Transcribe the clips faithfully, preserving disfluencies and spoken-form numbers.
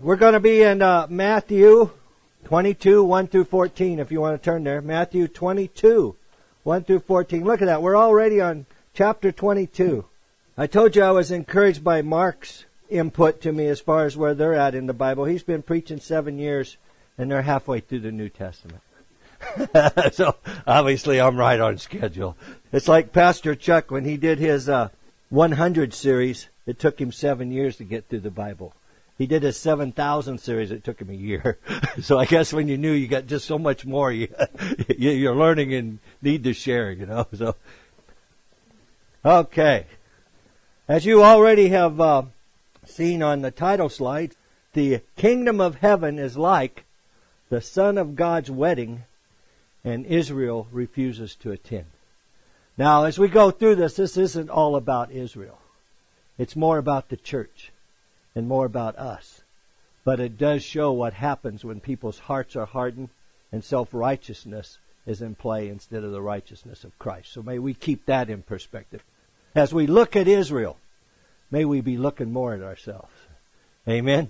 We're going to be in uh, Matthew twenty-two, one through fourteen, if you want to turn there. Matthew twenty-two, one through fourteen. Look at that. We're already on chapter twenty-two. I told you I was encouraged by Mark's input to me as far as where they're at in the Bible. He's been preaching seven years, and they're halfway through the New Testament. So, obviously, I'm right on schedule. It's like Pastor Chuck, when he did his uh, one hundred series, it took him seven years to get through the Bible. He did his seven thousand series, it took him a year. So I guess when you knew you got just so much more, you, you're learning and need to share, you know. So, okay. As you already have uh, seen on the title slide, the kingdom of heaven is like the Son of God's wedding, and Israel refuses to attend. Now, as we go through this, this isn't all about Israel. It's more about the church and more about us. But it does show what happens when people's hearts are hardened and self-righteousness is in play instead of the righteousness of Christ. So may we keep that in perspective. As we look at Israel, may we be looking more at ourselves. Amen.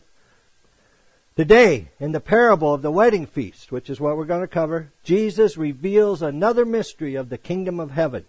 Today, in the parable of the wedding feast, which is what we're going to cover, Jesus reveals another mystery of the kingdom of heaven.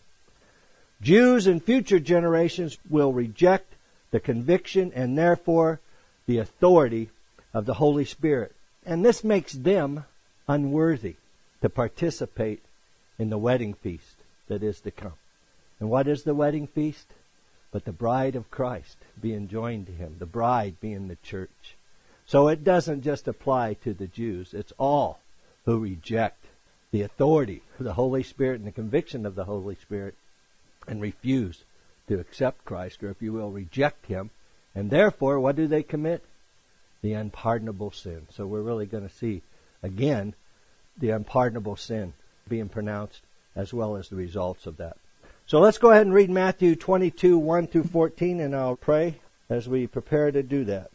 Jews in future generations will reject the conviction and therefore the authority of the Holy Spirit. And this makes them unworthy to participate in the wedding feast that is to come. And what is the wedding feast? But the bride of Christ being joined to Him, the bride being the church. So it doesn't just apply to the Jews. It's all who reject the authority of the Holy Spirit and the conviction of the Holy Spirit and refuse to accept Christ, or if you will, reject Him. And therefore, what do they commit? The unpardonable sin. So we're really going to see, again, the unpardonable sin being pronounced as well as the results of that. So let's go ahead and read Matthew twenty-two, one through fourteen, and I'll pray as we prepare to do that.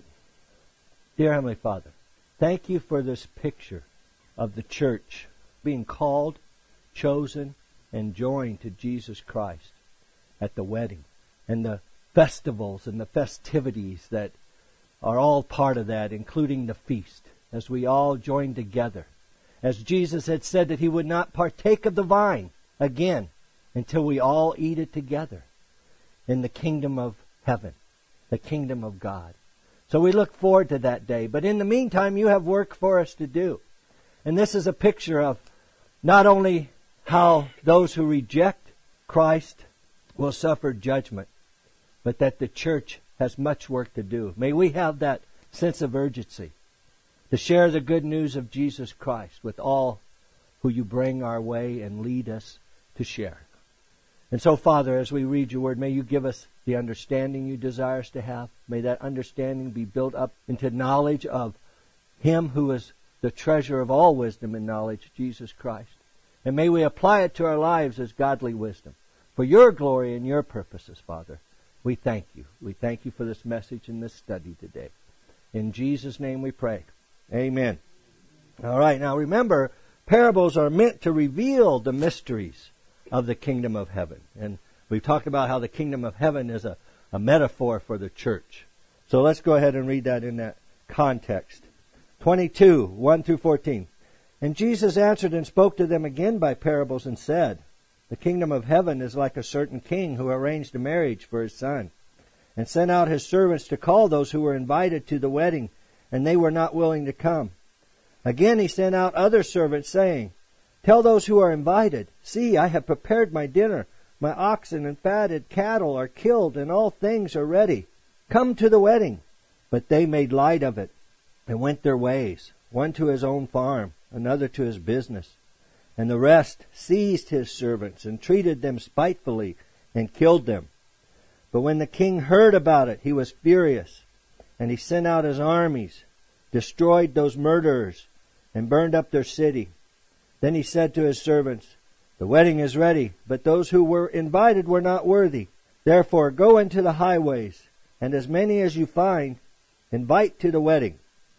Dear Heavenly Father, thank you for this picture of the church being called, chosen, and joined to Jesus Christ at the wedding, and the festivals and the festivities that are all part of that, including the feast, as we all join together. As Jesus had said that He would not partake of the vine again until we all eat it together in the kingdom of heaven, the kingdom of God. So we look forward to that day. But in the meantime, you have work for us to do. And this is a picture of not only how those who reject Christ will suffer judgment, but that the church has much work to do. May we have that sense of urgency to share the good news of Jesus Christ with all who you bring our way and lead us to share. And so, Father, as we read your word, may you give us the understanding you desire us to have. May that understanding be built up into knowledge of Him who is the treasure of all wisdom and knowledge, Jesus Christ. And may we apply it to our lives as godly wisdom. For your glory and your purposes, Father, we thank you. We thank you for this message and this study today. In Jesus' name we pray. Amen. All right, now remember, parables are meant to reveal the mysteries of the kingdom of heaven. And we've talked about how the kingdom of heaven is a, a metaphor for the church. So let's go ahead and read that in that context. twenty-two, one through fourteen. And Jesus answered and spoke to them again by parables and said, the kingdom of heaven is like a certain king who arranged a marriage for his son, and sent out his servants to call those who were invited to the wedding, and they were not willing to come. Again he sent out other servants, saying, tell those who are invited, see, I have prepared my dinner. My oxen and fatted cattle are killed, and all things are ready. Come to the wedding. But they made light of it, and went their ways, one to his own farm, another to his business. And the rest seized his servants, and treated them spitefully, and killed them. But when the king heard about it, he was furious, and he sent out his armies, destroyed those murderers, and burned up their city. Then he said to his servants, the wedding is ready, but those who were invited were not worthy. Therefore go into the highways, and as many as you find, invite to the wedding.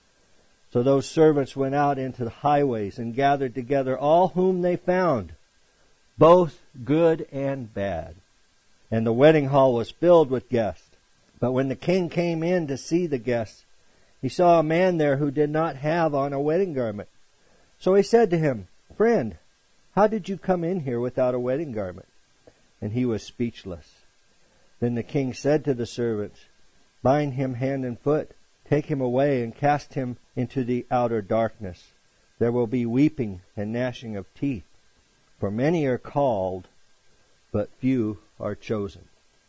So those servants went out into the highways and gathered together all whom they found, both good and bad. And the wedding hall was filled with guests. But when the king came in to see the guests, he saw a man there who did not have on a wedding garment. So he said to him, Friend, how did you come in here without a wedding garment? And he was speechless. Then the king said to the servants, Bind him hand and foot, take him away, and cast him into the outer darkness. There will be weeping and gnashing of teeth, for many are called, but few are chosen.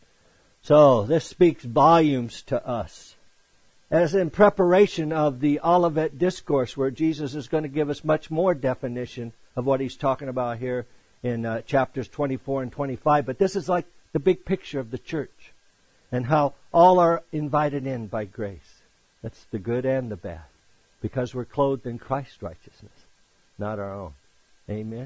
So this speaks volumes to us. As in preparation of the Olivet Discourse, where Jesus is going to give us much more definition of what he's talking about here in uh, chapters twenty-four and twenty-five. But this is like the big picture of the church and how all are invited in by grace. That's the good and the bad, because we're clothed in Christ's righteousness, not our own. Amen.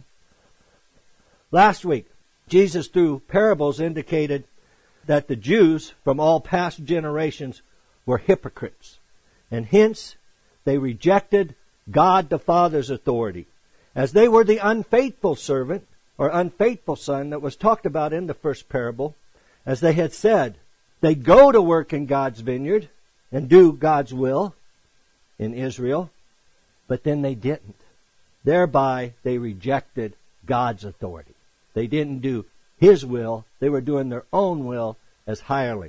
Last week, Jesus, through parables, indicated that the Jews from all past generations were hypocrites, and hence they rejected God the Father's authority, as they were the unfaithful servant or unfaithful son that was talked about in the first parable. As they had said, they go to work in God's vineyard and do God's will in Israel, but then they didn't. Thereby they rejected God's authority. They didn't do His will. They were doing their own will as hirelings.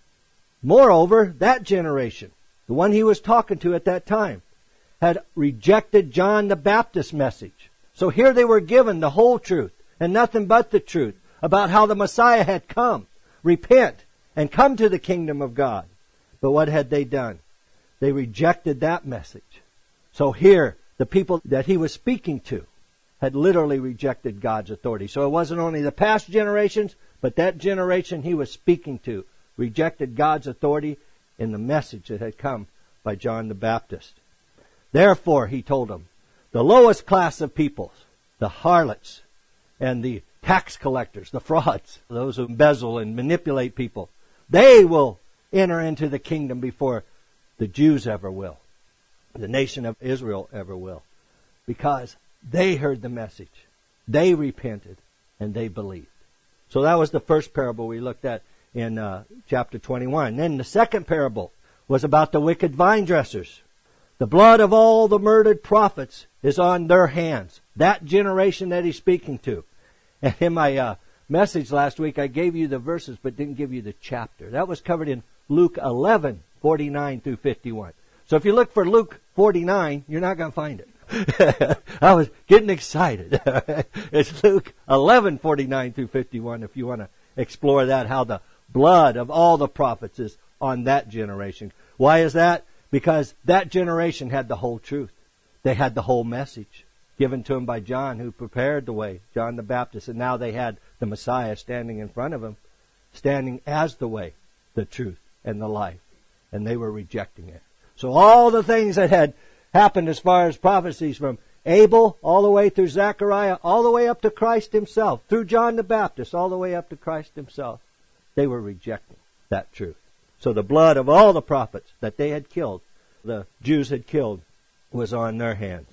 Moreover, that generation, the one he was talking to at that time, had rejected John the Baptist's message. So here they were given the whole truth and nothing but the truth about how the Messiah had come, repent, and come to the kingdom of God. But what had they done? They rejected that message. So here, the people that he was speaking to had literally rejected God's authority. So it wasn't only the past generations, but that generation he was speaking to rejected God's authority in the message that had come by John the Baptist. Therefore, he told them, the lowest class of peoples, the harlots and the tax collectors, the frauds, those who embezzle and manipulate people, they will enter into the kingdom before the Jews ever will, the nation of Israel ever will, because they heard the message, they repented, and they believed. So that was the first parable we looked at in uh, chapter twenty-one. Then the second parable was about the wicked vine dressers. The blood of all the murdered prophets is on their hands. That generation that he's speaking to. And in my uh, message last week, I gave you the verses but didn't give you the chapter. That was covered in Luke eleven, forty-nine through fifty-one. So if you look for Luke forty-nine, you're not going to find it. I was getting excited. It's Luke eleven, forty-nine through fifty-one if you want to explore that, how the blood of all the prophets is on that generation. Why is that? Because that generation had the whole truth. They had the whole message given to them by John, who prepared the way, John the Baptist. And now they had the Messiah standing in front of them, standing as the way, the truth, and the life. And they were rejecting it. So all the things that had happened as far as prophecies from Abel all the way through Zechariah, all the way up to Christ himself, through John the Baptist, all the way up to Christ himself, they were rejecting that truth. So the blood of all the prophets that they had killed, the Jews had killed, was on their hands.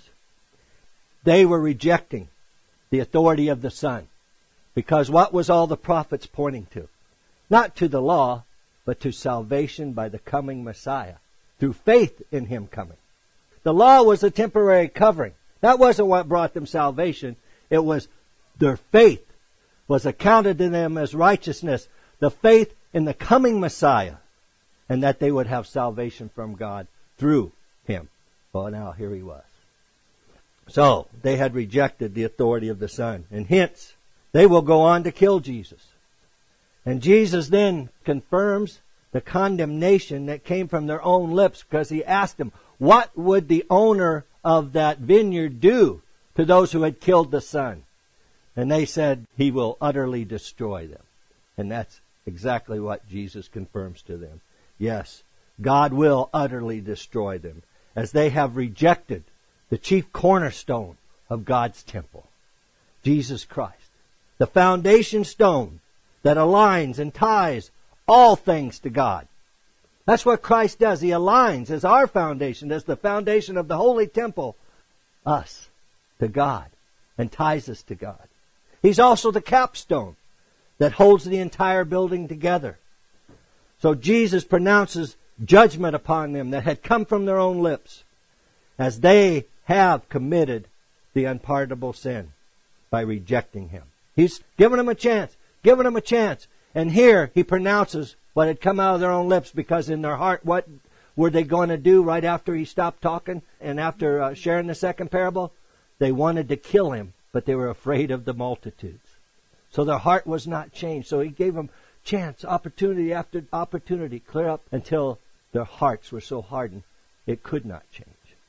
They were rejecting the authority of the Son. Because what was all the prophets pointing to? Not to the law, but to salvation by the coming Messiah, through faith in Him coming. The law was a temporary covering. That wasn't what brought them salvation. It was their faith was accounted to them as righteousness. The faith in the coming Messiah, and that they would have salvation from God through Him. Well, now here He was. So, they had rejected the authority of the Son, and hence, they will go on to kill Jesus. And Jesus then confirms the condemnation that came from their own lips, because He asked them, what would the owner of that vineyard do to those who had killed the Son? And they said, He will utterly destroy them. And that's exactly what Jesus confirms to them. Yes, God will utterly destroy them, as they have rejected the chief cornerstone of God's temple, Jesus Christ, the foundation stone that aligns and ties all things to God. That's what Christ does. He aligns as our foundation, as the foundation of the holy temple, us to God, and ties us to God. He's also the capstone that holds the entire building together. So Jesus pronounces judgment upon them that had come from their own lips, as they have committed the unpardonable sin by rejecting Him. He's given them a chance, given them a chance. And here He pronounces what had come out of their own lips, because in their heart, what were they going to do right after He stopped talking and after uh, sharing the second parable? They wanted to kill Him, but they were afraid of the multitudes. So their heart was not changed. So He gave them chance, opportunity after opportunity, clear up until their hearts were so hardened it could not change.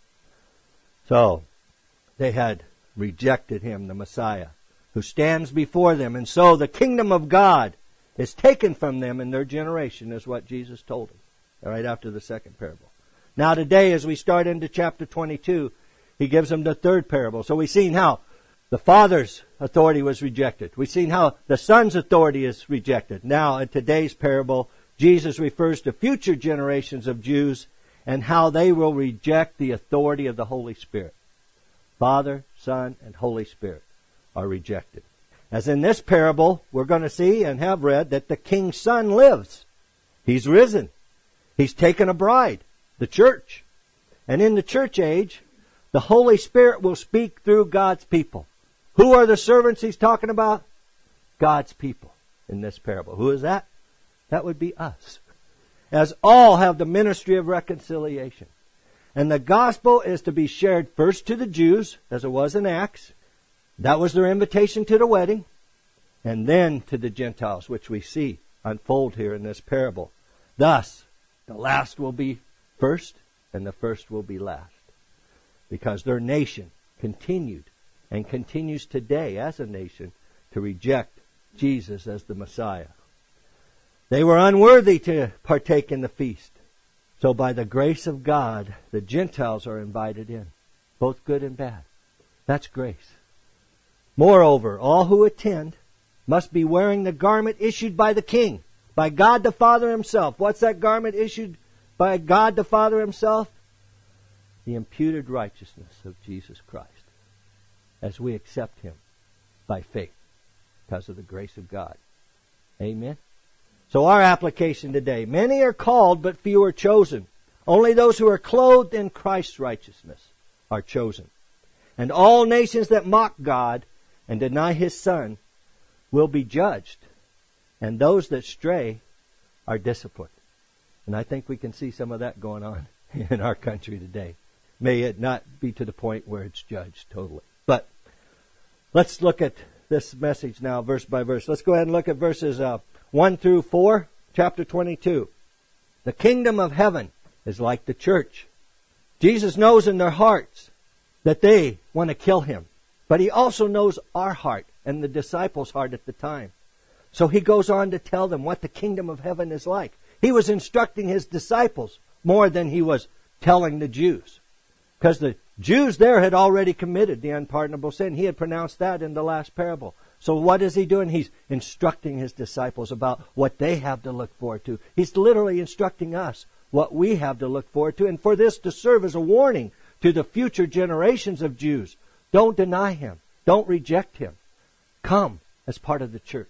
So they had rejected Him, the Messiah, who stands before them. And so the kingdom of God is taken from them in their generation, is what Jesus told them right after the second parable. Now today, as we start into chapter twenty-two, He gives them the third parable. So we've seen how the Father's authority was rejected. We've seen how the Son's authority is rejected. Now in today's parable, Jesus refers to future generations of Jews and how they will reject the authority of the Holy Spirit. Father, Son, and Holy Spirit are rejected. As in this parable, we're going to see and have read that the King's Son lives. He's risen. He's taken a bride, the church. And in the church age, the Holy Spirit will speak through God's people. Who are the servants He's talking about? God's people in this parable. Who is that? That would be us. As all have the ministry of reconciliation. And the gospel is to be shared first to the Jews, as it was in Acts. That was their invitation to the wedding. And then to the Gentiles, which we see unfold here in this parable. Thus, the last will be first, and the first will be last. Because their nation continued, and continues today as a nation, to reject Jesus as the Messiah. They were unworthy to partake in the feast. So by the grace of God, the Gentiles are invited in, both good and bad. That's grace. Moreover, all who attend must be wearing the garment issued by the King, by God the Father Himself. What's that garment issued by God the Father Himself? The imputed righteousness of Jesus Christ, as we accept Him by faith because of the grace of God. Amen. So our application today. Many are called, but few are chosen. Only those who are clothed in Christ's righteousness are chosen. And all nations that mock God and deny His Son will be judged. And those that stray are disciplined. And I think we can see some of that going on in our country today. May it not be to the point where it's judged totally. But let's look at this message now, verse by verse. Let's go ahead and look at verses uh, one through four, chapter twenty-two. The kingdom of heaven is like the church. Jesus knows in their hearts that they want to kill Him. But He also knows our heart and the disciples' heart at the time. So He goes on to tell them what the kingdom of heaven is like. He was instructing His disciples more than He was telling the Jews. Because the Jews there had already committed the unpardonable sin. He had pronounced that in the last parable. So what is He doing? He's instructing His disciples about what they have to look forward to. He's literally instructing us what we have to look forward to. And for this to serve as a warning to the future generations of Jews. Don't deny Him. Don't reject Him. Come as part of the church.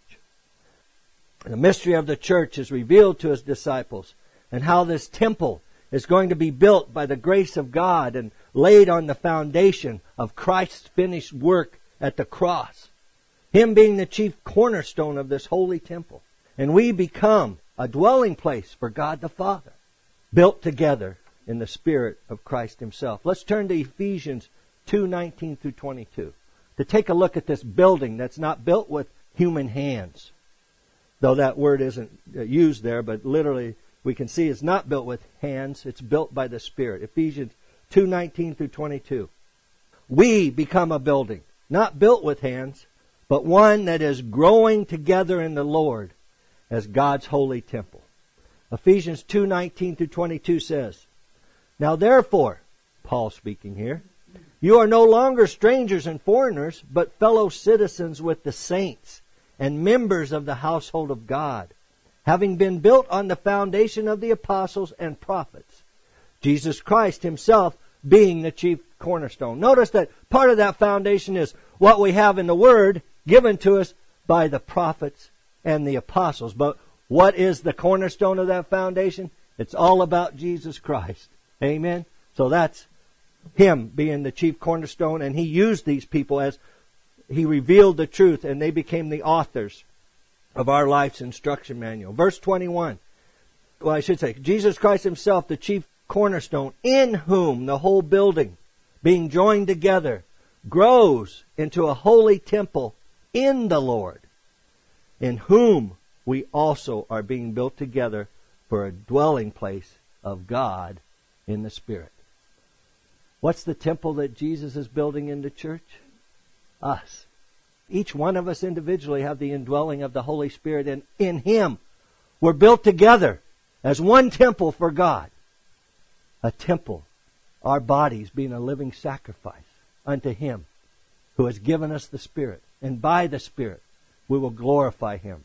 The mystery of the church is revealed to His disciples, and how this temple is going to be built by the grace of God and laid on the foundation of Christ's finished work at the cross. Him being the chief cornerstone of this holy temple. And we become a dwelling place for God the Father, built together in the Spirit of Christ Himself. Let's turn to Ephesians two nineteen through twenty-two to take a look at this building that's not built with human hands. Though that word isn't used there, but literally we can see it's not built with hands. It's built by the Spirit. Ephesians two nineteen through twenty-two. We become a building, not built with hands, but one that is growing together in the Lord as God's holy temple. Ephesians two nineteen through twenty-two says, Now therefore, Paul speaking here, you are no longer strangers and foreigners, but fellow citizens with the saints and members of the household of God, having been built on the foundation of the apostles and prophets, Jesus Christ Himself being the chief cornerstone. Notice that part of that foundation is what we have in the Word given to us by the prophets and the apostles. But what is the cornerstone of that foundation? It's all about Jesus Christ. Amen? So that's Him being the chief cornerstone, and He used these people as He revealed the truth, and they became the authors of our life's instruction manual. Verse twenty-one. Well, I should say, Jesus Christ Himself, the chief cornerstone, in whom the whole building, being joined together, grows into a holy temple in the Lord, in whom we also are being built together for a dwelling place of God in the Spirit. What's the temple that Jesus is building in the church? Us. Each one of us individually have the indwelling of the Holy Spirit, and in Him we're built together as one temple for God. A temple, our bodies being a living sacrifice unto Him who has given us the Spirit. And by the Spirit we will glorify Him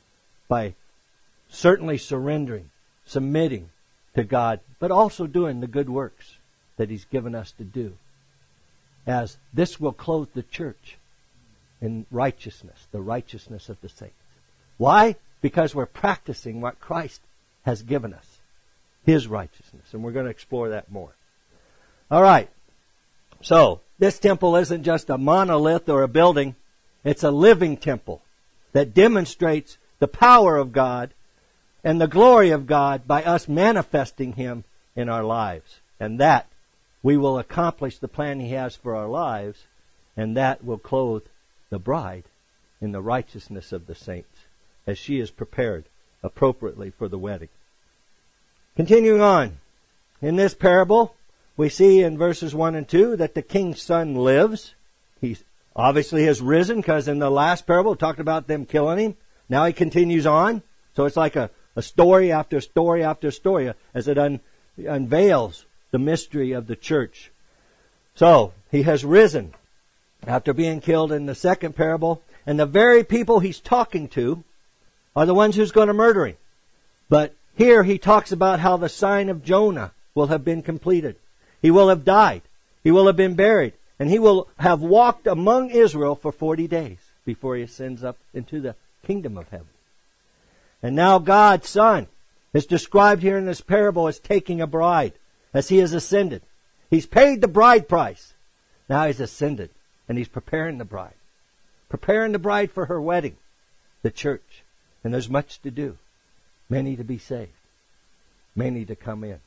by certainly surrendering, submitting to God, but also doing the good works that He's given us to do. As this will clothe the church in righteousness, the righteousness of the saints. Why? Because we're practicing what Christ has given us, His righteousness. And we're going to explore that more. All right. So, this temple isn't just a monolith or a building. It's a living temple that demonstrates the power of God and the glory of God by us manifesting Him in our lives. And that we will accomplish the plan He has for our lives, and that will clothe the bride in the righteousness of the saints as she is prepared appropriately for the wedding. Continuing on, in this parable, we see in verses one and two that the king's son lives. He obviously has risen, because in the last parable it talked about them killing him. Now he continues on. So it's like a, a story after story after story as it un, unveils the mystery of the church. So he has risen after being killed in the second parable. And the very people he's talking to are the ones who's going to murder him. But here he talks about how the sign of Jonah will have been completed. He will have died. He will have been buried. And he will have walked among Israel for forty days before he ascends up into the kingdom of heaven. And now God's Son is described here in this parable as taking a bride as He has ascended. He's paid the bride price. Now He's ascended and He's preparing the bride. Preparing the bride for her wedding, the church. And there's much to do. Many to be saved. Many to come in.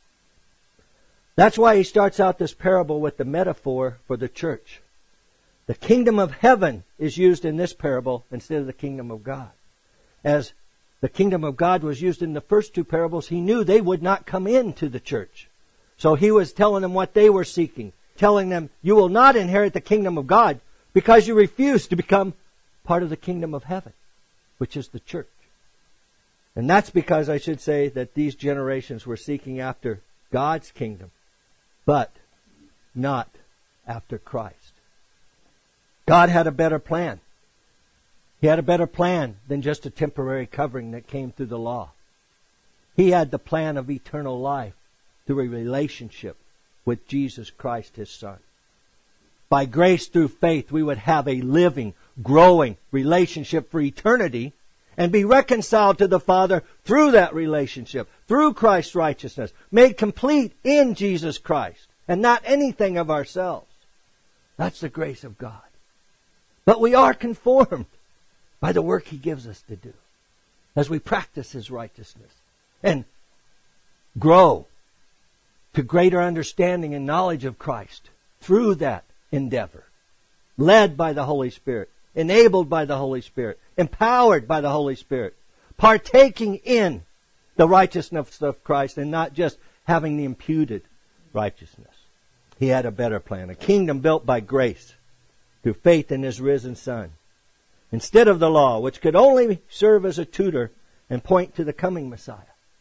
That's why he starts out this parable with the metaphor for the church. The kingdom of heaven is used in this parable instead of the kingdom of God. As the kingdom of God was used in the first two parables, he knew they would not come into the church. So he was telling them what they were seeking. Telling them, you will not inherit the kingdom of God because you refuse to become part of the kingdom of heaven, which is the church. And that's because I should say that these generations were seeking after God's kingdom, but not after Christ. God had a better plan. He had a better plan than just a temporary covering that came through the law. He had the plan of eternal life through a relationship with Jesus Christ, His Son. By grace through faith, we would have a living, growing relationship for eternity and be reconciled to the Father through that relationship, through Christ's righteousness, made complete in Jesus Christ, and not anything of ourselves. That's the grace of God. But we are conformed by the work He gives us to do as we practice His righteousness and grow to greater understanding and knowledge of Christ through that endeavor, led by the Holy Spirit, enabled by the Holy Spirit, empowered by the Holy Spirit, partaking in the righteousness of Christ and not just having the imputed righteousness. He had a better plan, a kingdom built by grace through faith in His risen Son, instead of the law, which could only serve as a tutor and point to the coming Messiah.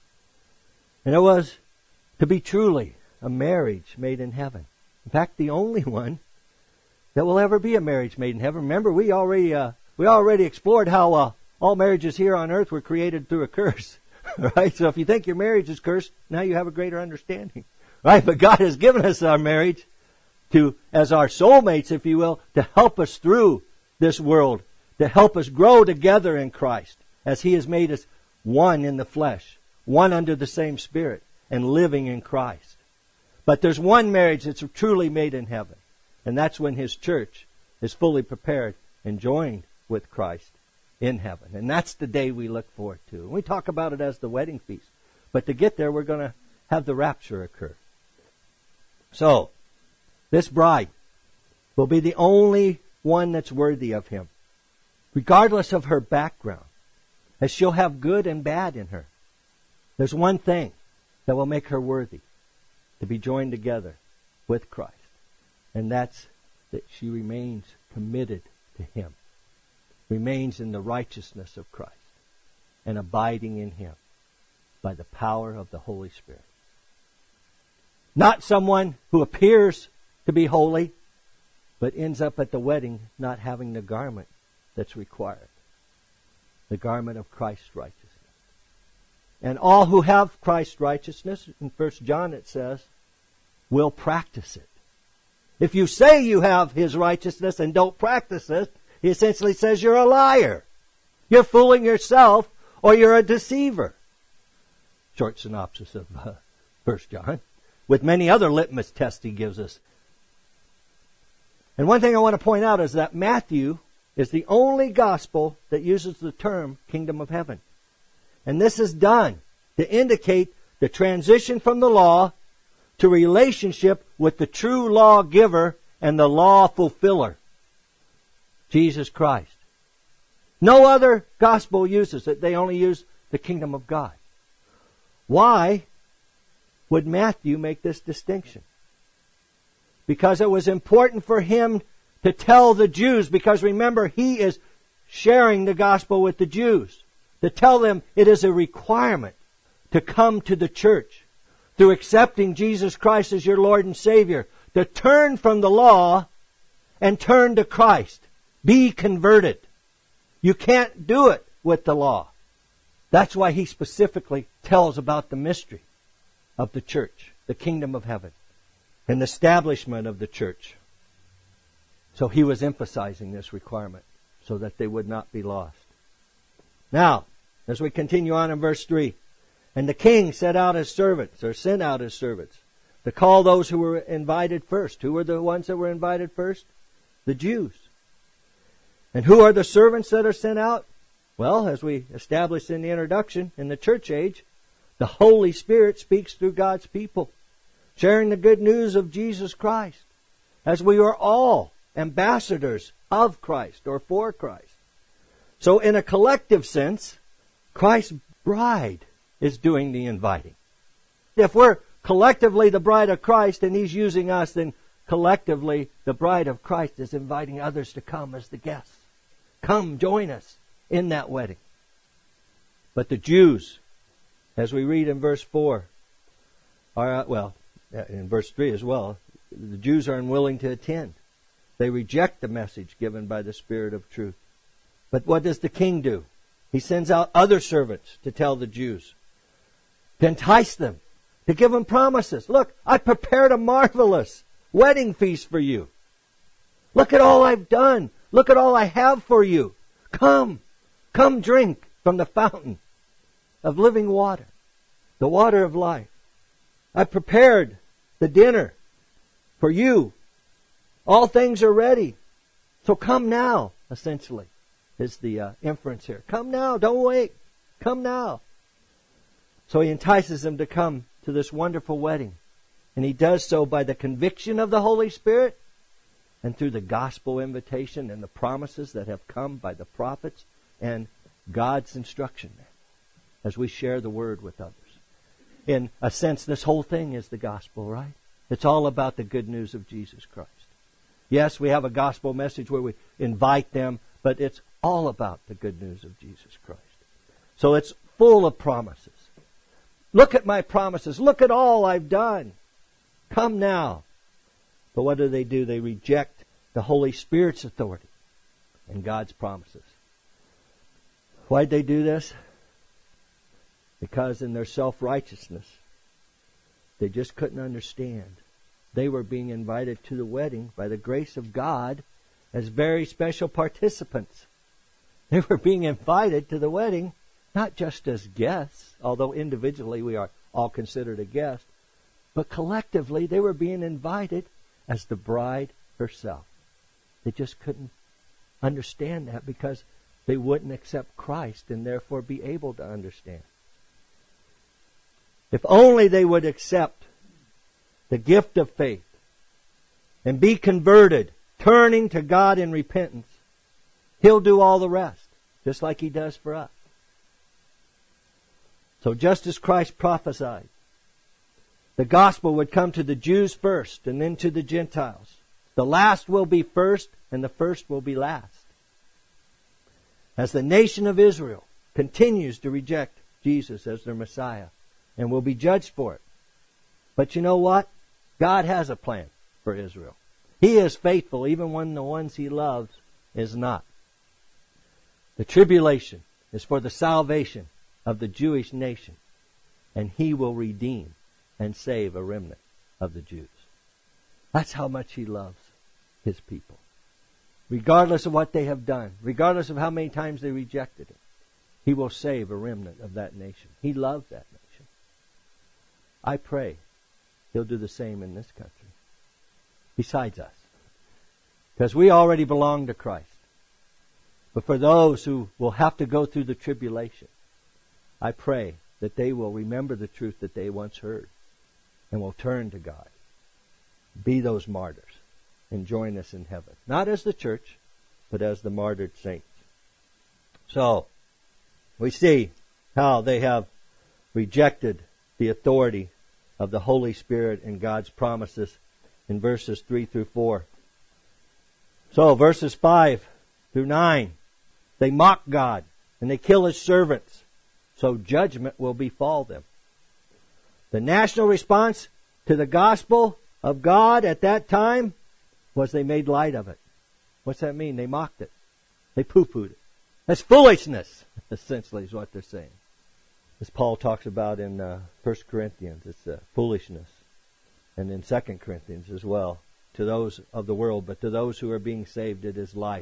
And it was to be truly a marriage made in heaven. In fact, the only one that will ever be a marriage made in heaven. Remember, we already uh, we already explored how uh, all marriages here on earth were created through a curse. Right? So if you think your marriage is cursed, now you have a greater understanding. Right? But God has given us our marriage to, as our soulmates, if you will, to help us through this world, to help us grow together in Christ, as He has made us one in the flesh, one under the same Spirit, and living in Christ. But there's one marriage that's truly made in heaven, and that's when His church is fully prepared and joined with Christ in heaven. And that's the day we look forward to. And we talk about it as the wedding feast. But to get there, we're going to have the rapture occur. So, this bride will be the only one that's worthy of Him, regardless of her background, as she'll have good and bad in her. There's one thing that will make her worthy to be joined together with Christ, and that's that she remains committed to Him, remains in the righteousness of Christ, and abiding in Him by the power of the Holy Spirit. Not someone who appears to be holy, but ends up at the wedding not having the garment that's required, the garment of Christ's righteousness. And all who have Christ's righteousness, in First John it says, will practice it. If you say you have His righteousness and don't practice it, He essentially says you're a liar. You're fooling yourself, or you're a deceiver. Short synopsis of uh, First John, with many other litmus tests He gives us. And one thing I want to point out is that Matthew is the only gospel that uses the term kingdom of heaven. And this is done to indicate the transition from the law to relationship with the true lawgiver and the law fulfiller, Jesus Christ. No other gospel uses it. They only use the kingdom of God. Why would Matthew make this distinction? Because it was important for him to tell the Jews, because remember, he is sharing the gospel with the Jews, to tell them it is a requirement to come to the church through accepting Jesus Christ as your Lord and Savior, to turn from the law and turn to Christ. Be converted. You can't do it with the law. That's why he specifically tells about the mystery of the church, the kingdom of heaven, and the establishment of the church. So he was emphasizing this requirement so that they would not be lost. Now, as we continue on in verse three, and the king set out his servants, or sent out his servants, to call those who were invited first. Who were the ones that were invited first? The Jews. And who are the servants that are sent out? Well, as we established in the introduction, in the church age, the Holy Spirit speaks through God's people, sharing the good news of Jesus Christ, as we are all ambassadors of Christ or for Christ. So in a collective sense, Christ's bride is doing the inviting. If we're collectively the bride of Christ and He's using us, then collectively the bride of Christ is inviting others to come as the guests. Come, join us in that wedding. But the Jews, as we read in verse four, are, well, in verse three as well, the Jews are unwilling to attend. They reject the message given by the Spirit of truth. But what does the king do? He sends out other servants to tell the Jews, to entice them, to give them promises. Look, I prepared a marvelous wedding feast for you. Look at all I've done. Look at all I have for you. Come, come drink from the fountain of living water, the water of life. I prepared the dinner for you. All things are ready. So come now, essentially, is the uh, inference here. Come now, don't wait. Come now. So he entices them to come to this wonderful wedding. And he does so by the conviction of the Holy Spirit and through the gospel invitation and the promises that have come by the prophets and God's instruction as we share the word with others. In a sense, this whole thing is the gospel, right? It's all about the good news of Jesus Christ. Yes, we have a gospel message where we invite them, but it's all about the good news of Jesus Christ. So it's full of promises. Look at my promises. Look at all I've done. Come now. But what do they do? They reject the Holy Spirit's authority and God's promises. Why'd they do this? Because in their self-righteousness, they just couldn't understand. They were being invited to the wedding by the grace of God as very special participants. They were being invited to the wedding not just as guests, although individually we are all considered a guest, but collectively they were being invited as the bride herself. They just couldn't understand that because they wouldn't accept Christ and therefore be able to understand. If only they would accept the gift of faith and be converted, turning to God in repentance, He'll do all the rest, just like He does for us. So just as Christ prophesied, the gospel would come to the Jews first and then to the Gentiles. The last will be first and the first will be last. As the nation of Israel continues to reject Jesus as their Messiah and will be judged for it. But you know what? God has a plan for Israel. He is faithful even when the ones He loves is not. The tribulation is for the salvation of the Jewish nation, and He will redeem and save a remnant of the Jews. That's how much He loves His people. Regardless of what they have done, regardless of how many times they rejected Him, He will save a remnant of that nation. He loves that nation. I pray He'll do the same in this country, besides us, because we already belong to Christ. But for those who will have to go through the tribulation, I pray that they will remember the truth that they once heard and will turn to God. Be those martyrs and join us in heaven. Not as the church, but as the martyred saints. So, we see how they have rejected the authority of the Holy Spirit and God's promises in verses three through four. So, verses five through nine, they mock God and they kill His servants. So judgment will befall them. The national response to the gospel of God at that time was they made light of it. What's that mean? They mocked it. They poo-pooed it. That's foolishness, essentially, is what they're saying. As Paul talks about in uh, First Corinthians, it's uh, foolishness. And in Second Corinthians as well, to those of the world, but to those who are being saved, it is life.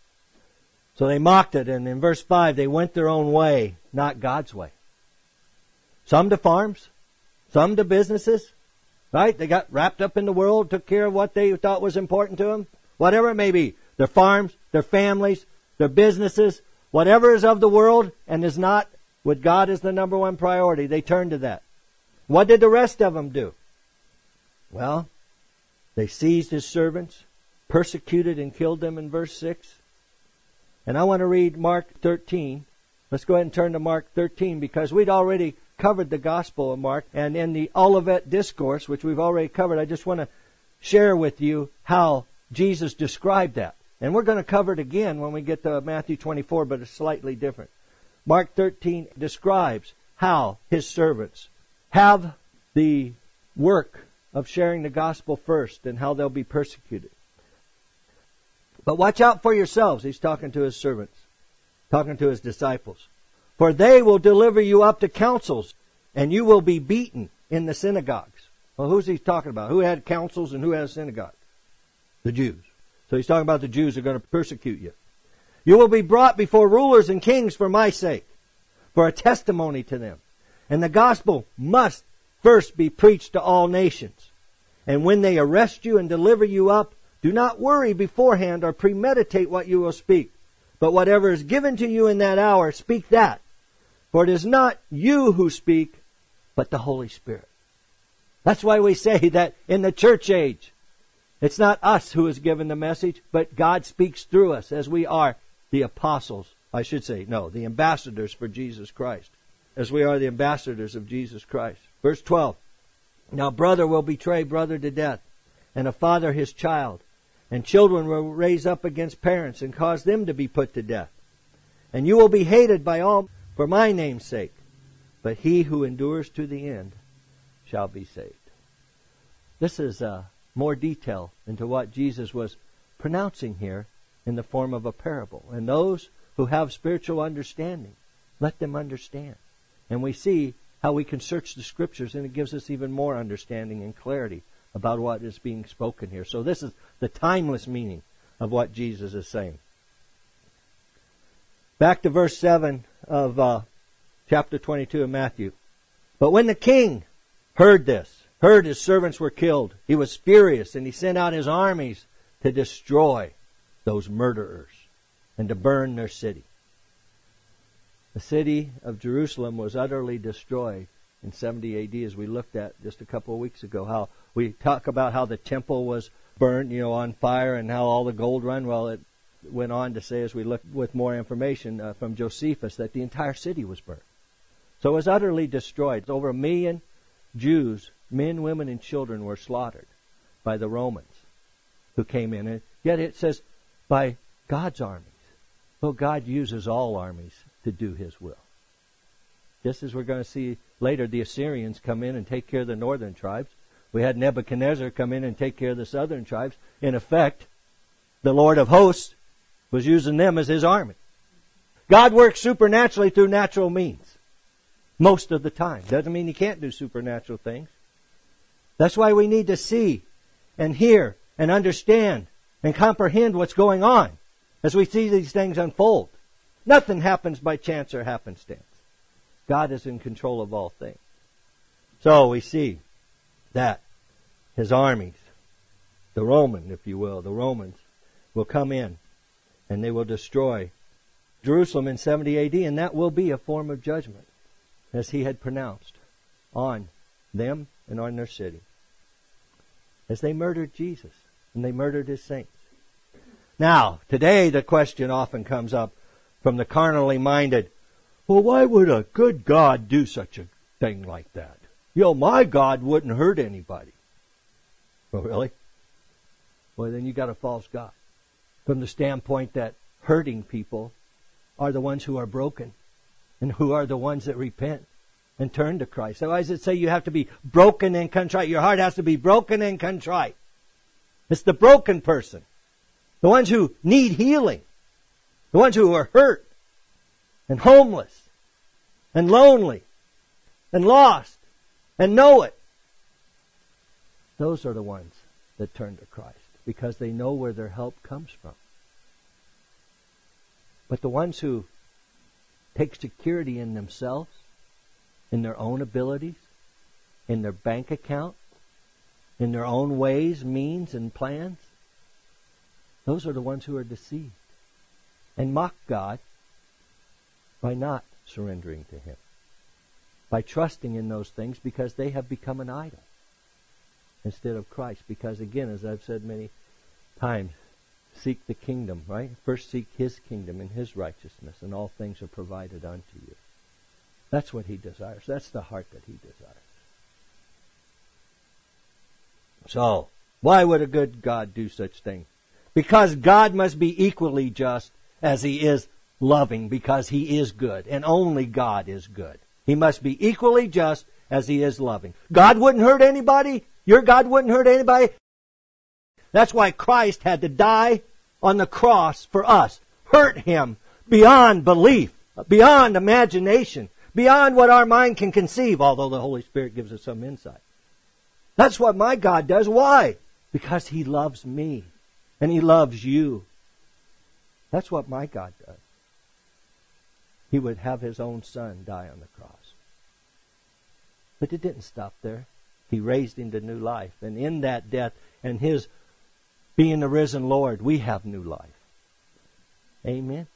So they mocked it, and in verse five, they went their own way, not God's way. Some to farms, some to businesses, right? They got wrapped up in the world, took care of what they thought was important to them, whatever it may be. Their farms, their families, their businesses, whatever is of the world and is not with God as the number one priority, they turned to that. What did the rest of them do? Well, they seized His servants, persecuted and killed them in verse six. And I want to read Mark thirteen. Let's go ahead and turn to Mark thirteen because we'd already covered the Gospel of Mark. And in the Olivet Discourse, which we've already covered, I just want to share with you how Jesus described that. And we're going to cover it again when we get to Matthew twenty-four, but it's slightly different. Mark thirteen describes how His servants have the work of sharing the gospel first and how they'll be persecuted. But watch out for yourselves. He's talking to His servants, talking to His disciples. For they will deliver you up to councils, and you will be beaten in the synagogues. Well, who's He talking about? Who had councils and who had synagogues? The Jews. So He's talking about the Jews who are going to persecute you. You will be brought before rulers and kings for my sake, for a testimony to them. And the gospel must first be preached to all nations. And when they arrest you and deliver you up, do not worry beforehand or premeditate what you will speak. But whatever is given to you in that hour, speak that. For it is not you who speak, but the Holy Spirit. That's why we say that in the church age, it's not us who is given the message, but God speaks through us as we are the apostles. I should say, no, the ambassadors for Jesus Christ. As we are the ambassadors of Jesus Christ. Verse twelve. Now brother will betray brother to death, and a father his child. And children will raise up against parents and cause them to be put to death. And you will be hated by all for my name's sake. But he who endures to the end shall be saved. This is uh, more detail into what Jesus was pronouncing here in the form of a parable. And those who have spiritual understanding, let them understand. And we see how we can search the Scriptures, and it gives us even more understanding and clarity about what is being spoken here. So this is the timeless meaning of what Jesus is saying. Back to verse seven of uh, chapter twenty-two of Matthew. But when the king heard this, heard his servants were killed, he was furious, and he sent out his armies to destroy those murderers and to burn their city. The city of Jerusalem was utterly destroyed in seventy A D, as we looked at just a couple of weeks ago. How we talk about how the temple was burned, you know, on fire, and how all the gold run. Well, it went on to say, as we look with more information uh, from Josephus, that the entire city was burned. So it was utterly destroyed. Over a million Jews, men, women, and children, were slaughtered by the Romans who came in. And yet it says by God's armies. Well, God uses all armies to do His will. Just as we're going to see later, the Assyrians come in and take care of the northern tribes. We had Nebuchadnezzar come in and take care of the southern tribes. In effect, the Lord of hosts was using them as His army. God works supernaturally through natural means. Most of the time. Doesn't mean He can't do supernatural things. That's why we need to see and hear and understand and comprehend what's going on as we see these things unfold. Nothing happens by chance or happenstance. God is in control of all things. So we see that His armies, the Roman, if you will, the Romans, will come in and they will destroy Jerusalem in seventy A D, and that will be a form of judgment, as He had pronounced on them and on their city. As they murdered Jesus and they murdered His saints. Now, today the question often comes up from the carnally minded, well, why would a good God do such a thing like that? You know, my God wouldn't hurt anybody. Well, really? Well, then you got a false God. From the standpoint that hurting people are the ones who are broken and who are the ones that repent and turn to Christ. So why does it say you have to be broken and contrite? Your heart has to be broken and contrite. It's the broken person. The ones who need healing. The ones who are hurt and homeless and lonely and lost and know it. Those are the ones that turn to Christ because they know where their help comes from. But the ones who take security in themselves, in their own abilities, in their bank account, in their own ways, means, and plans, those are the ones who are deceived and mock God by not surrendering to Him, by trusting in those things because they have become an idol instead of Christ. Because again, as I've said many times, seek the kingdom, right? First seek His kingdom and His righteousness, and all things are provided unto you. That's what He desires. That's the heart that He desires. So, why would a good God do such things? Because God must be equally just as He is loving, because He is good, and only God is good. He must be equally just as He is loving. God wouldn't hurt anybody. Your God wouldn't hurt anybody. That's why Christ had to die on the cross for us. Hurt Him beyond belief, beyond imagination, beyond what our mind can conceive, although the Holy Spirit gives us some insight. That's what my God does. Why? Because He loves me. And He loves you. That's what my God does. He would have His own Son die on the cross. But it didn't stop there. He raised Him to new life. And in that death and His being the risen Lord, we have new life. Amen.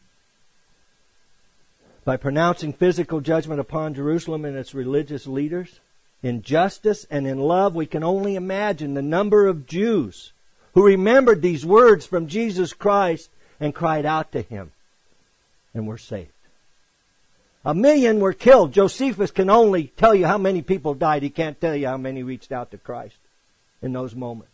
By pronouncing physical judgment upon Jerusalem and its religious leaders, in justice and in love, we can only imagine the number of Jews who remembered these words from Jesus Christ and cried out to Him and were saved. A million were killed. Josephus can only tell you how many people died. He can't tell you how many reached out to Christ in those moments.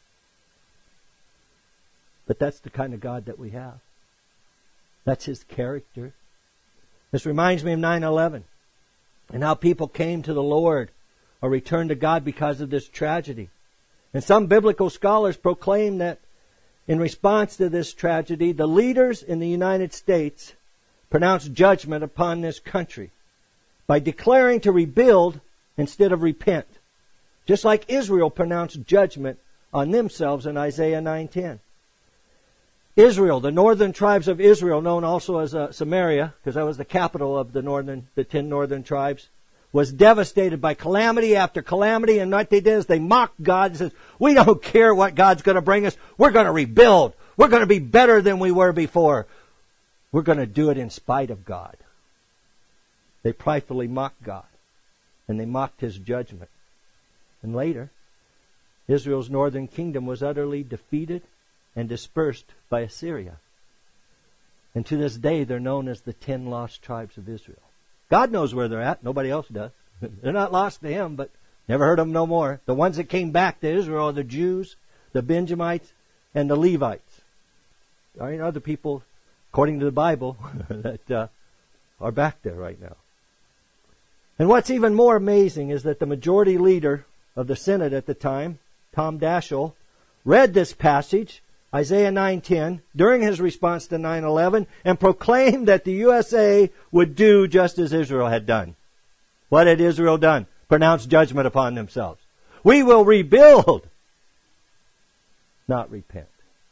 But that's the kind of God that we have. That's His character. This reminds me of nine eleven and how people came to the Lord or returned to God because of this tragedy. And some biblical scholars proclaim that in response to this tragedy, the leaders in the United States pronounced judgment upon this country by declaring to rebuild instead of repent, just like Israel pronounced judgment on themselves in Isaiah nine ten. Israel, the northern tribes of Israel, known also as uh, Samaria, because that was the capital of the northern, the ten northern tribes, was devastated by calamity after calamity. And what they did is they mocked God and said, we don't care what God's going to bring us. We're going to rebuild. We're going to be better than we were before. We're going to do it in spite of God. They pridefully mocked God. And they mocked His judgment. And later, Israel's northern kingdom was utterly defeated and dispersed by Assyria. And to this day, they're known as the ten lost tribes of Israel. God knows where they're at. Nobody else does. They're not lost to Him, but never heard of them no more. The ones that came back to Israel are the Jews, the Benjamites, and the Levites. There ain't other people, according to the Bible, that uh, are back there right now. And what's even more amazing is that the majority leader of the Senate at the time, Tom Daschle, read this passage, Isaiah nine ten, during his response to nine eleven, and proclaimed that the U S A would do just as Israel had done. What had Israel done? Pronounced judgment upon themselves. We will rebuild, not repent.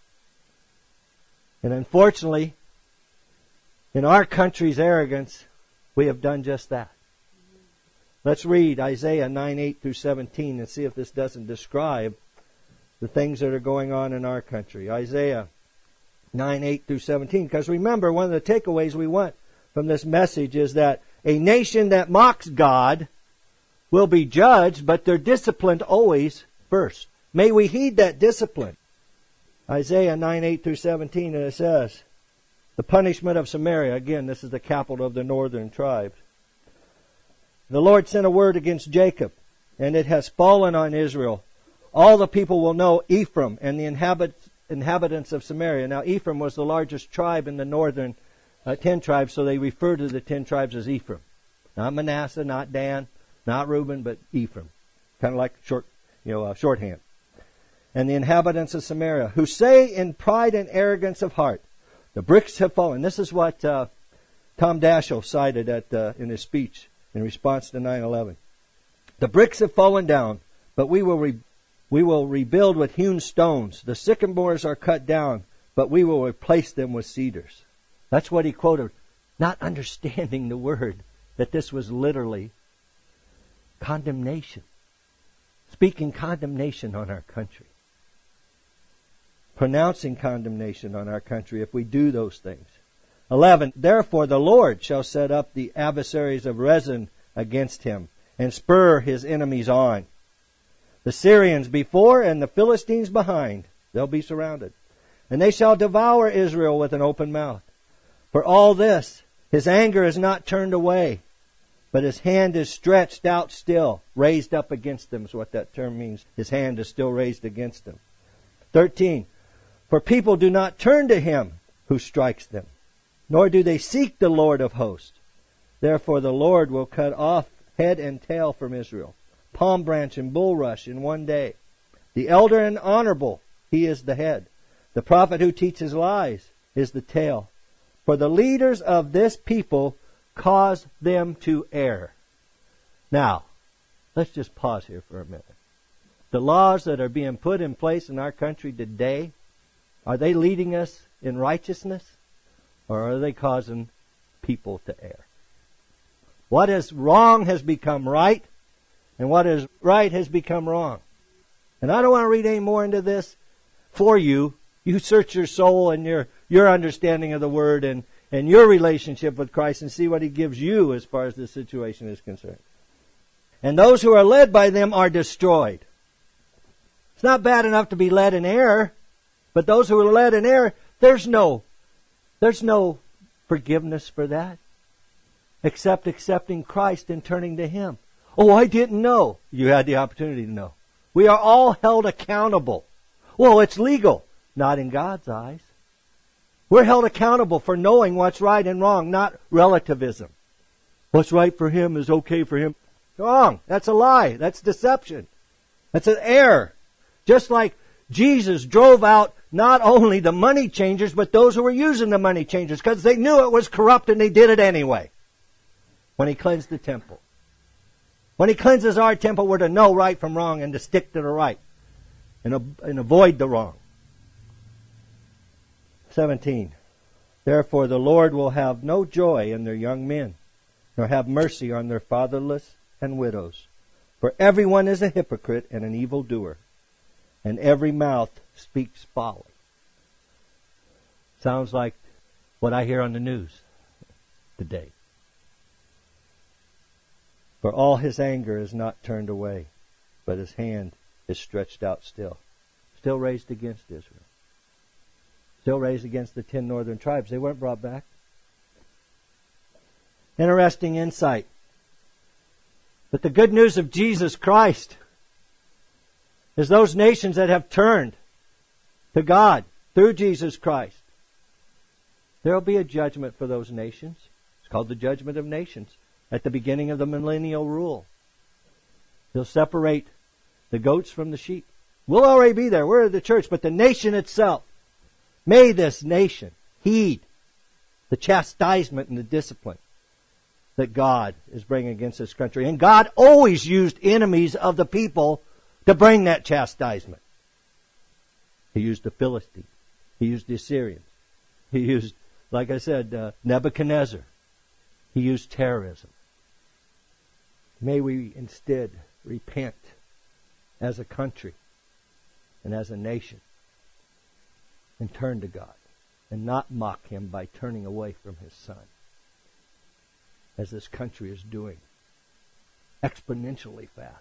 And unfortunately, in our country's arrogance, we have done just that. Let's read Isaiah nine eight through seventeen and see if this doesn't describe the things that are going on in our country. Isaiah nine eight through seventeen. Because remember, one of the takeaways we want from this message is that a nation that mocks God will be judged, but they're disciplined always first. May we heed that discipline. Isaiah nine eight through seventeen, and it says, the punishment of Samaria. Again, this is the capital of the northern tribes. The Lord sent a word against Jacob, and it has fallen on Israel. All the people will know Ephraim and the inhabit, inhabitants of Samaria. Now, Ephraim was the largest tribe in the northern uh, ten tribes, so they refer to the ten tribes as Ephraim. Not Manasseh, not Dan, not Reuben, but Ephraim. Kind of like short, you know, uh, shorthand. And the inhabitants of Samaria, who say in pride and arrogance of heart, the bricks have fallen. This is what uh, Tom Daschle cited at uh, in his speech in response to nine eleven. The bricks have fallen down, but we will re- we will rebuild with hewn stones. The sycamores are cut down, but we will replace them with cedars. That's what he quoted, not understanding the word, that this was literally condemnation. Speaking condemnation on our country. Pronouncing condemnation on our country if we do those things. eleven. Therefore the Lord shall set up the adversaries of Rezin against him, and spur his enemies on. The Syrians before and the Philistines behind. They'll be surrounded. And they shall devour Israel with an open mouth. For all this, his anger is not turned away, but his hand is stretched out still, raised up against them is what that term means. His hand is still raised against them. thirteen. For people do not turn to him who strikes them, nor do they seek the Lord of hosts. Therefore the Lord will cut off head and tail from Israel, palm branch and bulrush in one day. The elder and honorable, he is the head. The prophet who teaches lies is the tail. For the leaders of this people cause them to err. Now, let's just pause here for a minute. The laws that are being put in place in our country today, are they leading us in righteousness, or are they causing people to err? What is wrong has become right, and what is right has become wrong. And I don't want to read any more into this for you. You search your soul and your, your understanding of the Word and, and your relationship with Christ and see what He gives you as far as this situation is concerned. And those who are led by them are destroyed. It's not bad enough to be led in error, but those who are led in error, there's no, there's no forgiveness for that, except accepting Christ and turning to Him. Oh, I didn't know. You had the opportunity to know. We are all held accountable. Well, it's legal. Not in God's eyes. We're held accountable for knowing what's right and wrong, not relativism. What's right for him is okay for him. Wrong. That's a lie. That's deception. That's an error. Just like Jesus drove out not only the money changers, but those who were using the money changers, because they knew it was corrupt and they did it anyway. When He cleansed the temple. When He cleanses our temple, we're to know right from wrong and to stick to the right and, and avoid the wrong. seventeen. Therefore the Lord will have no joy in their young men, nor have mercy on their fatherless and widows. For everyone is a hypocrite and an evildoer, and every mouth speaks folly. Sounds like what I hear on the news today. For all his anger is not turned away, but his hand is stretched out still. Still raised against Israel. Still raised against the ten northern tribes. They weren't brought back. Interesting insight. But the good news of Jesus Christ is those nations that have turned to God through Jesus Christ. There will be a judgment for those nations. It's called the judgment of nations at the beginning of the millennial rule. He'll separate the goats from the sheep. We'll already be there. We're the church, but the nation itself. May this nation heed the chastisement and the discipline that God is bringing against this country. And God always used enemies of the people to bring that chastisement. He used the Philistines. He used the Assyrians. He used, like I said, uh, Nebuchadnezzar. He used terrorism. May we instead repent as a country and as a nation and turn to God and not mock Him by turning away from His Son, as this country is doing exponentially fast.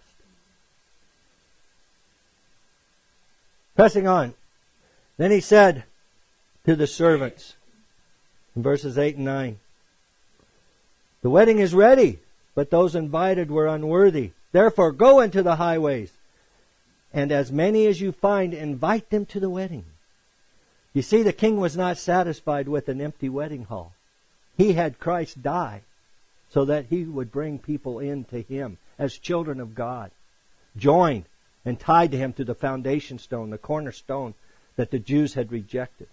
Pressing on. Then He said to the servants in verses eight and nine, the wedding is ready, but those invited were unworthy. Therefore go into the highways, and as many as you find, invite them to the wedding. You see, the king was not satisfied with an empty wedding hall. He had Christ die so that He would bring people in to Him as children of God, joined and tied to Him to the foundation stone, the cornerstone that the Jews had rejected.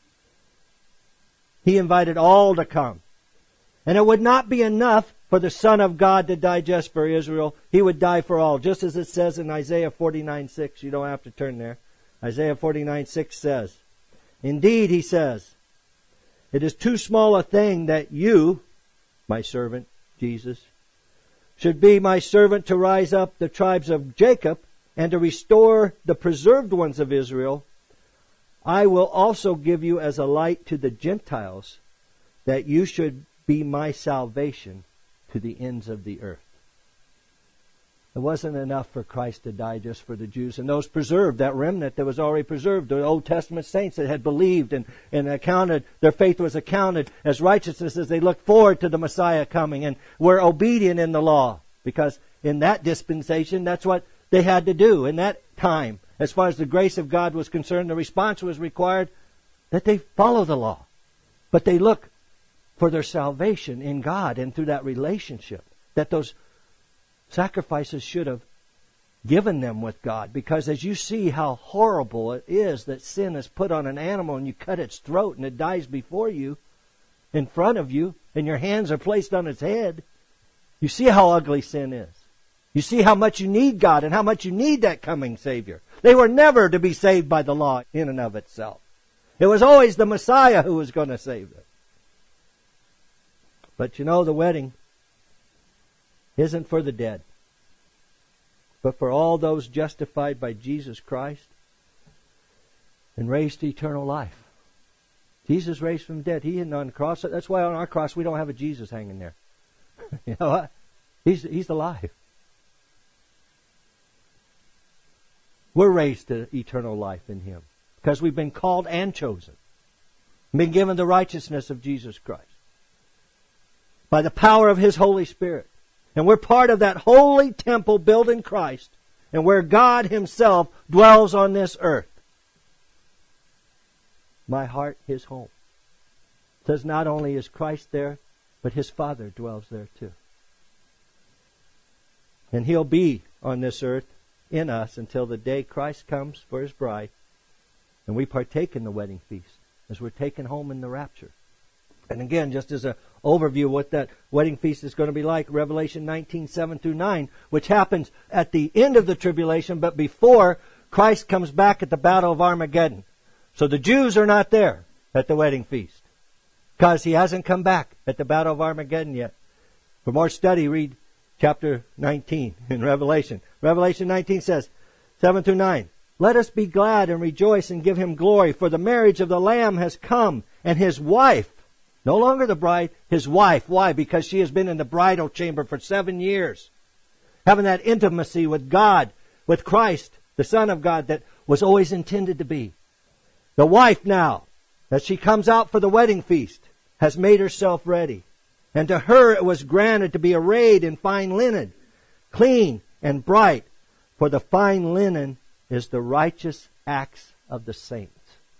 He invited all to come. And it would not be enough for the Son of God to die just for Israel. He would die for all, just as it says in Isaiah forty-nine six. You don't have to turn there. Isaiah forty-nine six says, indeed, He says, it is too small a thing that you, my servant, Jesus, should be my servant to rise up the tribes of Jacob and to restore the preserved ones of Israel. I will also give you as a light to the Gentiles, that you should be my salvation to the ends of the earth. It wasn't enough for Christ to die just for the Jews and those preserved, that remnant that was already preserved, the Old Testament saints that had believed and, and accounted, their faith was accounted as righteousness as they looked forward to the Messiah coming and were obedient in the law. Because in that dispensation, that's what they had to do in that time. As far as the grace of God was concerned, the response was required that they follow the law. But they look for their salvation in God and through that relationship that those sacrifices should have given them with God. Because as you see how horrible it is that sin is put on an animal and you cut its throat and it dies before you, in front of you, and your hands are placed on its head, you see how ugly sin is. You see how much you need God and how much you need that coming Savior. They were never to be saved by the law in and of itself. It was always the Messiah who was going to save them. But you know, the wedding isn't for the dead, but for all those justified by Jesus Christ and raised to eternal life. Jesus raised from the dead. He isn't on the cross. That's why on our cross we don't have a Jesus hanging there. You know what? He's, he's alive. We're raised to eternal life in Him because we've been called and chosen, been given the righteousness of Jesus Christ by the power of His Holy Spirit. And we're part of that holy temple built in Christ and where God Himself dwells on this earth. My heart, His home. It says not only is Christ there, but His Father dwells there too. And He'll be on this earth in us until the day Christ comes for His bride and we partake in the wedding feast as we're taken home in the rapture. And again, just as an overview of what that wedding feast is going to be like, Revelation nineteen, seven through nine, which happens at the end of the tribulation, but before Christ comes back at the battle of Armageddon. So the Jews are not there. at the wedding feast. Because he hasn't come back at the Battle of Armageddon yet. For more study, read chapter nineteen in Revelation. Revelation nineteen says, seven through nine, "Let us be glad and rejoice and give him glory, for the marriage of the Lamb has come, and his wife," no longer the bride, his wife. Why? Because she has been in the bridal chamber for seven years. Having that intimacy with God, with Christ, the Son of God, that was always intended to be. The wife now, as she comes out for the wedding feast, has made herself ready. And to her it was granted to be arrayed in fine linen, clean and bright, for the fine linen is the righteous acts of the saints.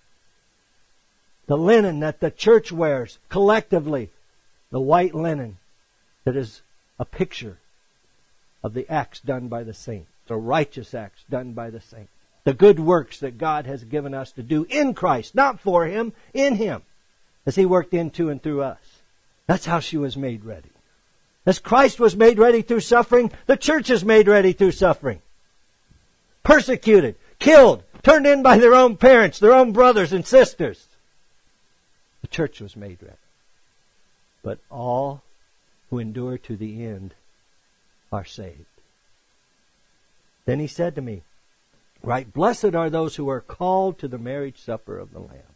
The linen that the church wears collectively, the white linen that is a picture of the acts done by the saints, the righteous acts done by the saints. The good works that God has given us to do in Christ, not for Him, in Him, as He worked into and through us. That's how she was made ready. As Christ was made ready through suffering, the church is made ready through suffering. Persecuted, killed, turned in by their own parents, their own brothers and sisters. The church was made ready. But all who endure to the end are saved. Then he said to me, "Right, blessed are those who are called to the marriage supper of the Lamb."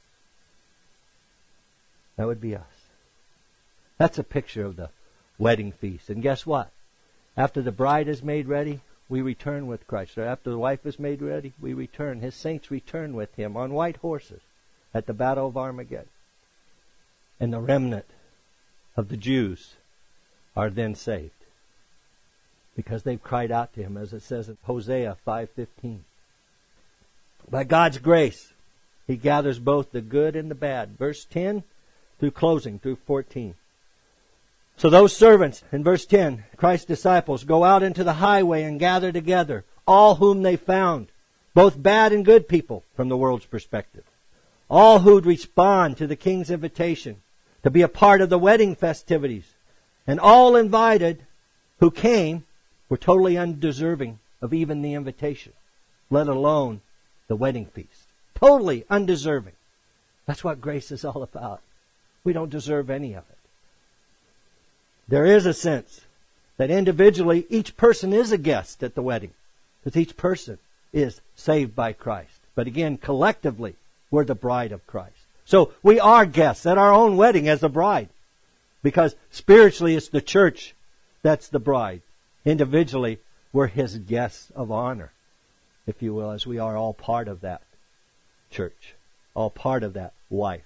That would be us. That's a picture of the wedding feast. And guess what? After the bride is made ready, we return with Christ. Or after the wife is made ready, we return. His saints return with Him on white horses at the Battle of Armageddon. And the remnant of the Jews are then saved, because they've cried out to Him, as it says in Hosea five fifteen. By God's grace, He gathers both the good and the bad. Verse ten through closing, through fourteen. So those servants, in verse ten, Christ's disciples, go out into the highway and gather together all whom they found, both bad and good people from the world's perspective. All who'd respond to the King's invitation to be a part of the wedding festivities. And all invited who came were totally undeserving of even the invitation, let alone the wedding feast. Totally undeserving. That's what grace is all about. We don't deserve any of it. There is a sense that individually each person is a guest at the wedding, because each person is saved by Christ. But again, collectively, we're the bride of Christ. So we are guests at our own wedding as the bride, because spiritually it's the church that's the bride. Individually, we're His guests of honor, if you will, as we are all part of that church, all part of that wife.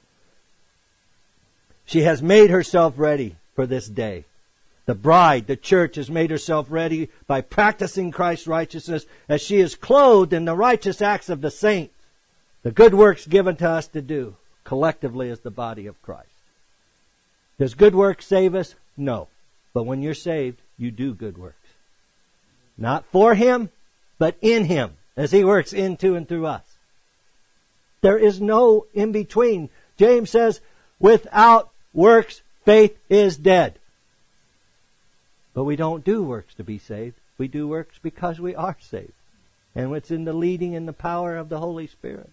She has made herself ready for this day. The bride, the church, has made herself ready by practicing Christ's righteousness as she is clothed in the righteous acts of the saints. The good works given to us to do collectively as the body of Christ. Does good works save us? No. But when you're saved, you do good works. Not for Him, but in Him, as He works into and through us. There is no in between. James says, without works, faith is dead. But we don't do works to be saved. We do works because we are saved. And it's in the leading and the power of the Holy Spirit.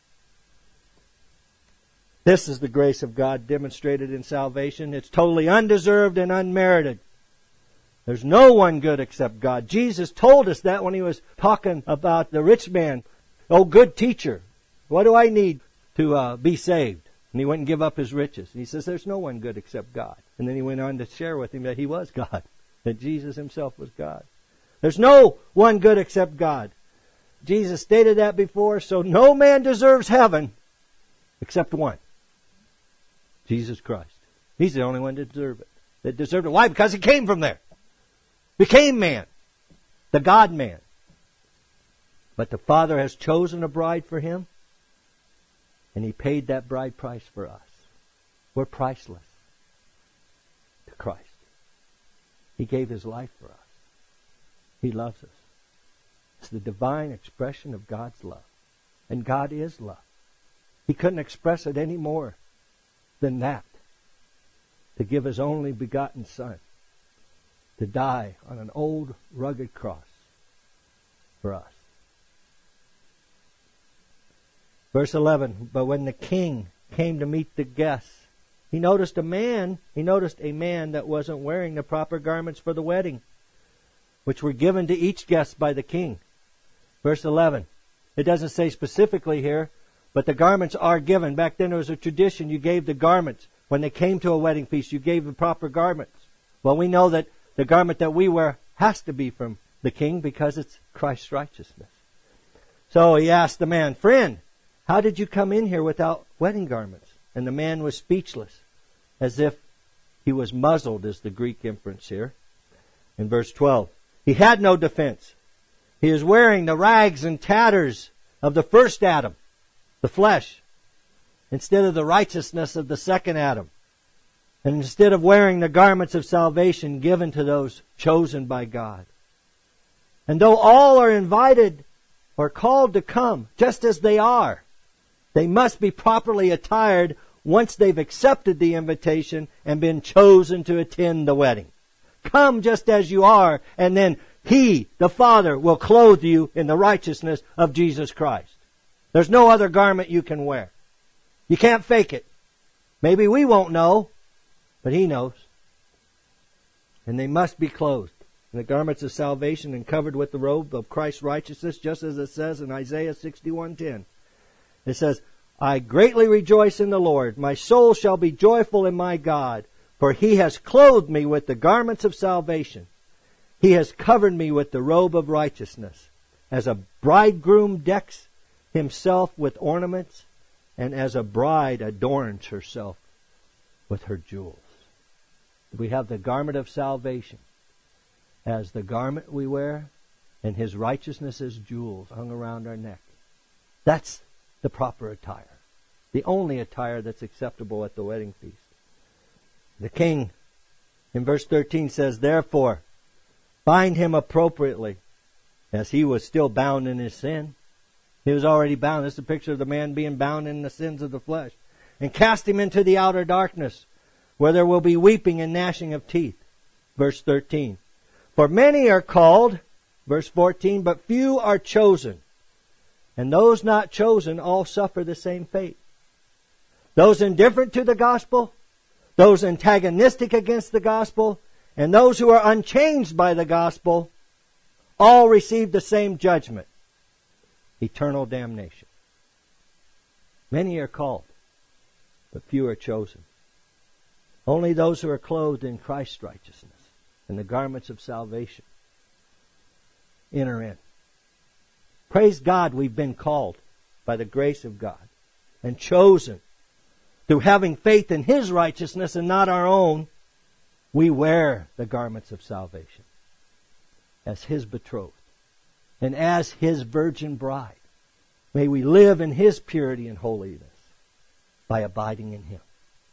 This is the grace of God demonstrated in salvation. It's totally undeserved and unmerited. There's no one good except God. Jesus told us that when He was talking about the rich man. Oh, good teacher, what do I need to uh, be saved? And he went and gave up his riches. And He says, there's no one good except God. And then He went on to share with him that He was God, that Jesus Himself was God. There's no one good except God. Jesus stated that before, so no man deserves heaven except one. Jesus Christ. He's the only one that deserved it. That deserved it. Why? Because He came from there. Became man. The God-man. But the Father has chosen a bride for Him, and He paid that bride price for us. We're priceless to Christ. He gave His life for us. He loves us. It's the divine expression of God's love. And God is love. He couldn't express it any more than that. To give His only begotten Son to die on an old rugged cross for us. Verse eleven, but when the King came to meet the guests. He noticed a man, he noticed a man that wasn't wearing the proper garments for the wedding, which were given to each guest by the king. Verse eleven. It doesn't say specifically here, but the garments are given. Back then there was a tradition. You gave the garments. When they came to a wedding feast, you gave the proper garments. Well, we know that the garment that we wear has to be from the king because it's Christ's righteousness. So he asked the man, "Friend, how did you come in here without wedding garments?" And the man was speechless, as if he was muzzled, is the Greek inference here. In verse twelve, he had no defense. He is wearing the rags and tatters of the first Adam, the flesh, instead of the righteousness of the second Adam. And instead of wearing the garments of salvation given to those chosen by God. And though all are invited or called to come just as they are, they must be properly attired once they've accepted the invitation and been chosen to attend the wedding. Come just as you are, and then He, the Father, will clothe you in the righteousness of Jesus Christ. There's no other garment you can wear. You can't fake it. Maybe we won't know, but He knows. And they must be clothed in the garments of salvation and covered with the robe of Christ's righteousness, just as it says in Isaiah sixty-one ten. It says, "I greatly rejoice in the Lord. My soul shall be joyful in my God, for He has clothed me with the garments of salvation. He has covered me with the robe of righteousness, as a bridegroom decks himself with ornaments, and as a bride adorns herself with her jewels." We have the garment of salvation as the garment we wear, and His righteousness as jewels hung around our neck. That's the proper attire. The only attire that's acceptable at the wedding feast. The king, in verse thirteen, says, "Therefore, bind him appropriately, as he was still bound in his sin." He was already bound. This is a picture of the man being bound in the sins of the flesh. "And cast him into the outer darkness, where there will be weeping and gnashing of teeth." Verse thirteen. "For many are called," verse fourteen, "but few are chosen. And those not chosen all suffer the same fate." Those indifferent to the gospel, those antagonistic against the gospel, and those who are unchanged by the gospel, all receive the same judgment: eternal damnation. Many are called, but few are chosen. Only those who are clothed in Christ's righteousness and the garments of salvation enter in. Praise God, we've been called by the grace of God and chosen through having faith in His righteousness and not our own. We wear the garments of salvation as His betrothed and as His virgin bride. May we live in His purity and holiness by abiding in Him.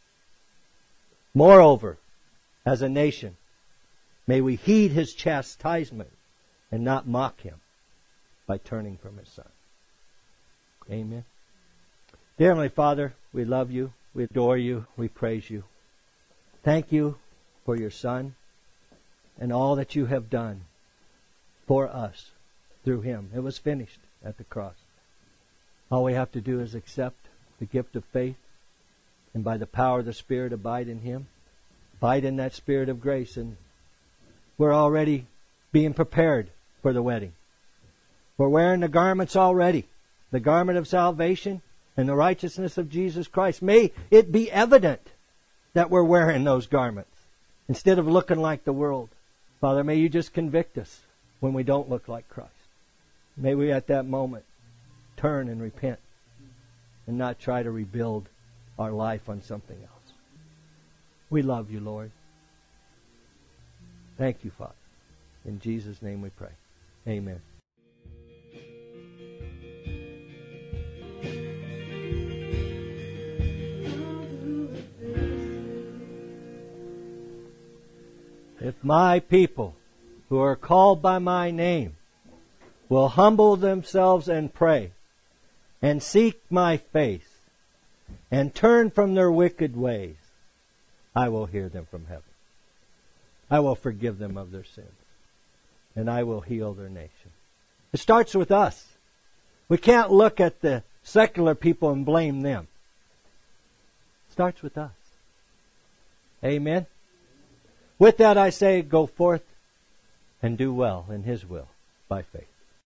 Moreover, as a nation, may we heed His chastisement and not mock Him by turning from His Son. Amen. Dear Heavenly Father, we love You, we adore You, we praise You. Thank You for Your Son and all that You have done for us through Him. It was finished at the cross. All we have to do is accept the gift of faith, and by the power of the Spirit abide in Him. Abide in that Spirit of grace, and we're already being prepared for the wedding. We're wearing the garments already, the garment of salvation and the righteousness of Jesus Christ. May it be evident that we're wearing those garments instead of looking like the world. Father, may You just convict us when we don't look like Christ. May we at that moment turn and repent and not try to rebuild our life on something else. We love You, Lord. Thank You, Father. In Jesus' name we pray. Amen. If my people who are called by My name will humble themselves and pray and seek My face and turn from their wicked ways, I will hear them from heaven. I will forgive them of their sins, and I will heal their nation. It starts with us. We can't look at the secular people and blame them. Starts with us. Amen. With that I say, go forth and do well in His will by faith.